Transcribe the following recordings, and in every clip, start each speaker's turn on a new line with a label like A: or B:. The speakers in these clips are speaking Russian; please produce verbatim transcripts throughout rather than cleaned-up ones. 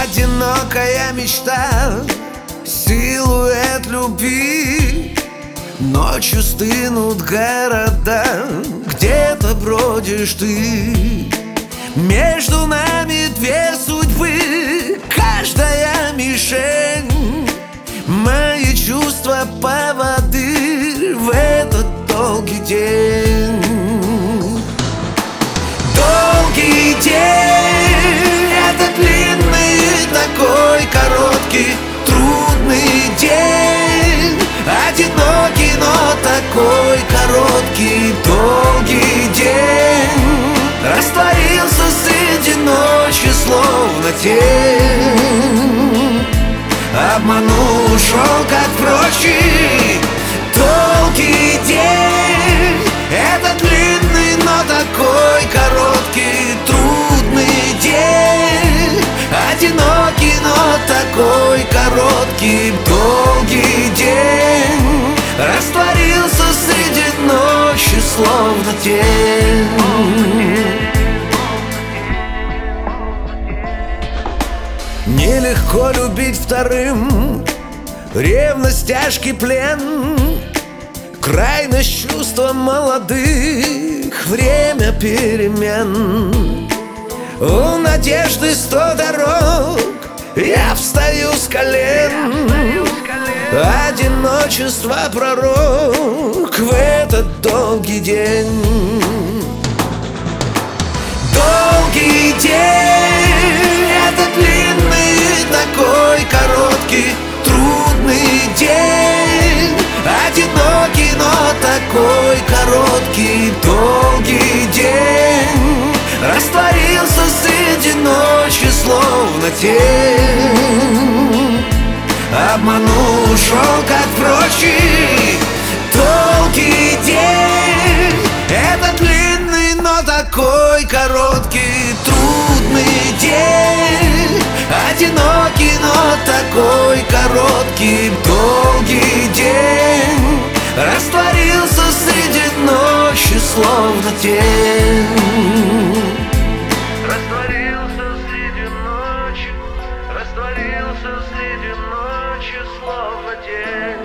A: одинокая мечта, силуэт любви. Ночью стынут города, где-то бродишь ты. Между нами две судьбы, каждая мишень. Мои чувства поводырь в этот долгий день. Долгий день, это длинный, такой короткий, трудный день. Одинокий, но такой короткий, долгий день. Растворился среди ночи, словно тень. Обманул, ушел, как прочий. Долгий день, это длинный, но такой короткий, трудный день. Одинокий, но такой короткий, долгий день. Растворился среди ночи, словно тень. Нелегко любить вторым, ревность, тяжкий плен. Крайность чувства молодых, время перемен. У надежды сто дорог, я встаю с колен. Одиночество пророк в этот долгий день. Долгий день, это длинный, такой короткий, трудный день. Одинокий, но такой короткий, долгий день. Растворился среди ночи, словно тень. Обманул, ушел, как прочий. Долгий день, это длинный, но такой короткий, трудный день. Одинокий, но такой короткий, долгий день. Растворился среди ночи, словно тень.
B: Растворился среди ночи, растворился среди ночи, словно тень.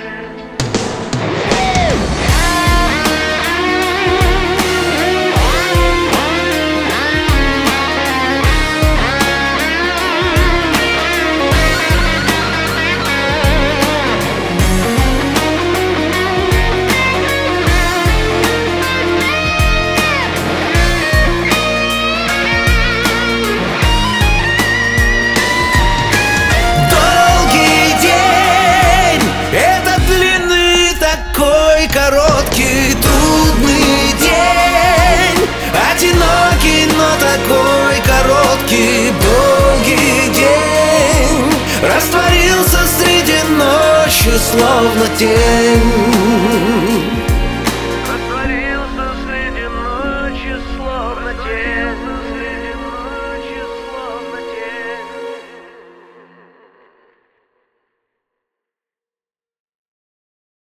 A: Короткий, трудный день. Одинокий, но такой короткий, долгий день. Растворился среди ночи, словно тень.